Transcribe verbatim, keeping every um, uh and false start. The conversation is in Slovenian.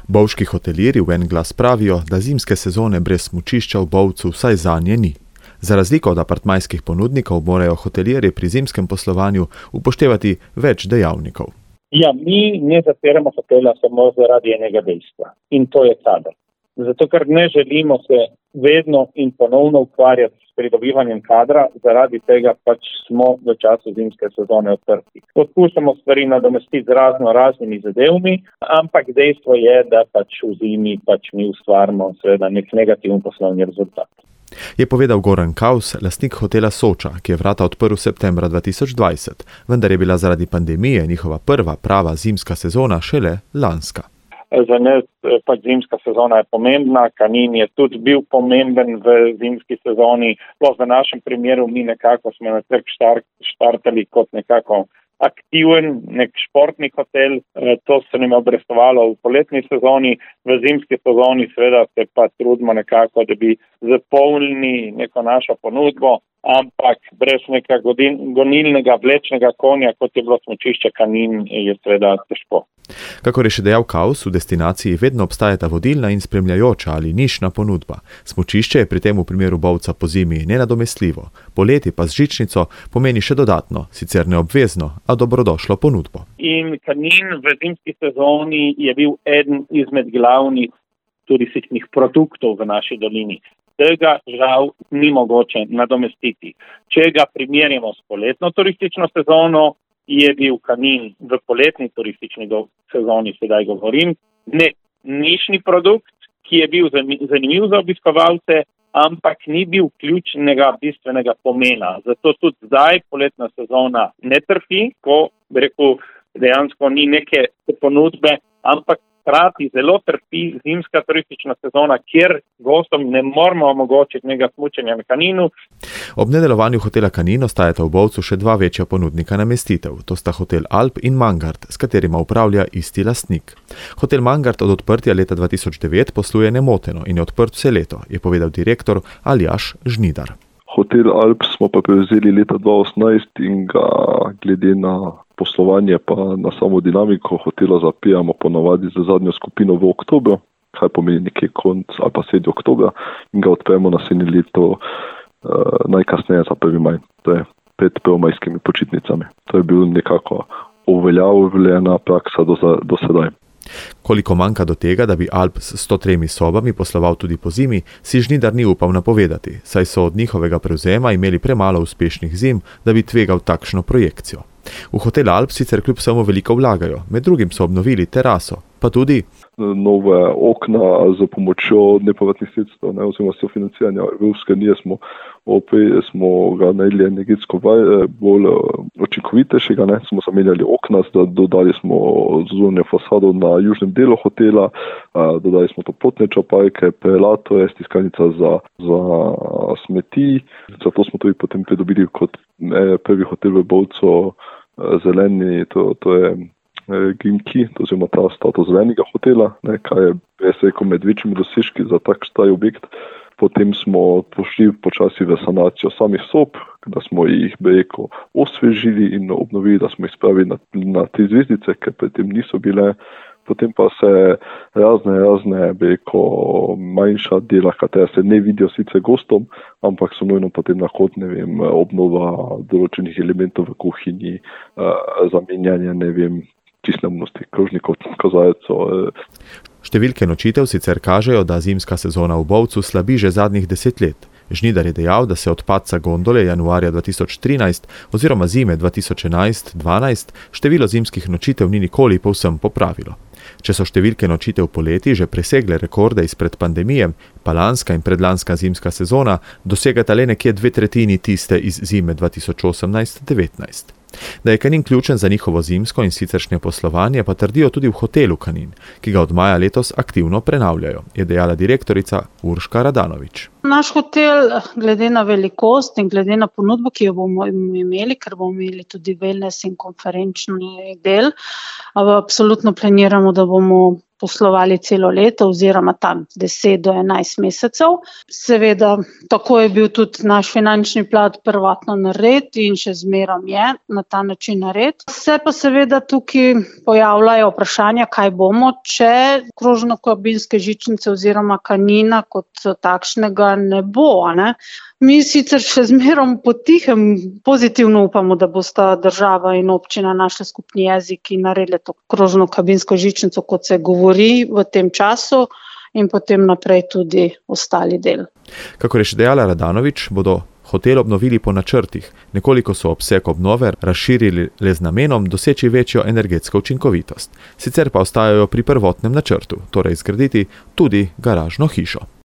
Bovški hotelirji v en glas pravijo, da zimske sezone brez smučišča v Bovcu vsaj zanje ni. Za razliko od apartmajskih ponudnikov morajo hotelirji pri zimskem poslovanju upoštevati več dejavnikov. Ja, mi ne zapiramo hotela samo zaradi enega dejstva in to je kader. Zato, ker ne želimo se vedno in ponovno ukvarjati s pridobivanjem kadra, zaradi tega pač smo v času zimske sezone odprti. Poskušamo stvari nadomestiti z razno raznimi zadevami, ampak dejstvo je, da pač v zimi pač mi ustvarimo seveda nek negativen poslovni rezultat. Je povedal Goran Kaus, lastnik hotela Soča, ki je vrata odprl septembra dva tisoč dvajset, vendar je bila zaradi pandemije njihova prva prava zimska sezona šele lanska. Za nas pač zimska sezona je pomembna, Kanin je tudi bil pomemben v zimski sezoni, sploh v našem primeru mi nekako smo na trg štartali kot nekako aktiven, nek športni hotel, to se nam je obrestovalo v poletni sezoni, v zimski sezoni seveda se pa trudimo nekako, da bi zapolnili neko našo ponudbo, ampak brez nekega gonilnega vlečnega konja, kot je bilo smučišče Kanin, je seveda težko. Kakor je še dejal Kaus, v destinaciji vedno obstajata vodilna in spremljajoča ali nišna ponudba. Smučišče je pri tem v primeru Bovca po zimi nenadomestljivo, poleti pa z žičnico pomeni še dodatno, sicer neobvezno, a dobrodošlo ponudbo. In Kanin v zimski sezoni je bil eden izmed glavnih turističnih produktov v naši dolini. Tega žal ni mogoče nadomestiti. Če ga primerjamo s poletno turistično sezono, je bil Kanin v poletni turistični sezoni, sedaj govorim, ne nišni produkt, ki je bil zanimiv za obiskovalce, ampak ni bil ključnega bistvenega pomena. Zato tudi zdaj poletna sezona ne trpi, ko bi rekel, dejansko ni neke ponudbe, ampak hkrati zelo trpi zimska turistična sezona, kjer gostom ne moramo omogočiti nekega smučanja na Kaninu. Ob nedelovanju hotela Kanin ostajata v Bovcu še dva večja ponudnika namestitev. To sta hotel Alp in Mangart, s katerima upravlja isti lastnik. Hotel Mangart od odprtja leta dva tisoč devet posluje nemoteno in je odprt vse leto, je povedal direktor Aljaž Žnidar. Hotel Alp smo pa prevzeli leta dva tisoč osemnajst in ga glede na poslovanje pa na samo dinamiko hotela zapijamo ponavadi za zadnjo skupino v oktobru, kaj pomeni nekje konc ali pa sredi oktobra, in ga odpremo naslednje leto uh, najkasneje za prvi maj, to je pred prvomajskimi počitnicami. To je bil nekako uveljavljena praksa do, do sedaj. Koliko manjka do tega, da bi Alp s sto tremi sobami posloval tudi po zimi, si Žnidar ni upal napovedati, saj so od njihovega prevzema imeli premalo uspešnih zim, da bi tvegal takšno projekcijo. V hotel Alp sicer kljub samo veliko vlagajo, med drugim so obnovili teraso, pa tudi nove okna z pomočjo nepovratnih sredstev, ne, oziroma sofinanciranja Evropske unije smo, smo ga naredili energetsko bolj učinkovitejšega, ne, smo zamenjali okna, dodali smo zunanjo fasado na južnem delu hotela, dodali smo toplotne črpalke, prelatore, stiskalnica za, za smeti, zato smo tudi potem pridobili kot prvi hotel v Bovcu zeleni, to, to je Gimki, to oziroma ta status zelenega hotela, ne, kaj je, jaz rekel, med večjimi dosežki za tak staj objekt. Potem smo pošli počasi v sanacijo samih sob, da smo jih, bi rekel, osvežili in obnovili, da smo jih spravili na, na tri zvezdice, ker predtem niso bile. Potem pa se razne, razne, bi rekel, manjša dela, katera se ne vidijo sicer gostom, ampak so nujno potem lahko, ne vem, obnova določenih elementov v kuhinji, zamenjanje, ne vem, čislemnosti, krožnikov, kozarcev. Številke nočitev sicer kažejo, da zimska sezona v Bovcu slabi že zadnjih deset let. Žnidar je dejal, da se od padca gondole januarja dva tisoč trinajst oziroma zime dva tisoč enajst dvanajst število zimskih nočitev ni nikoli povsem popravilo. Če so številke nočitev poleti že presegle rekorde izpred pandemije, pa lanska in predlanska zimska sezona dosegata le nekje dve tretjini tiste iz zime dva tisoč osemnajst devetnajst. Da je Kanin ključen za njihovo zimsko in siceršnje poslovanje, pa trdijo tudi v hotelu Kanin, ki ga od maja letos aktivno prenavljajo, je dejala direktorica Urška Radanovič. Naš hotel, glede na velikost in glede na ponudbo, ki jo bomo imeli, ker bomo imeli tudi wellness in konferenčni del, absolutno planiramo, da bomo poslovali celo leto oziroma tam deset do enajst mesecev. Seveda, tako je bil tudi naš finančni plan prvotno nared in še zmerom je na ta način nared. Se pa seveda tukaj pojavljajo vprašanja, kaj bomo, če krožno-kabinske žičnice oziroma Kanina kot takšnega ne bo, ne? Mi sicer še zmerom potihem pozitivno upamo, da bosta država in občina našli skupni jezik in naredili to krožno-kabinsko žičnico, kot se govori v tem času in potem naprej tudi ostali del. Kakor je še dejala Radanovič, bodo hotel obnovili po načrtih, nekoliko so obseg obnove razširili le z namenom doseči večjo energetsko učinkovitost. Sicer pa ostajajo pri prvotnem načrtu, torej zgraditi tudi garažno hišo.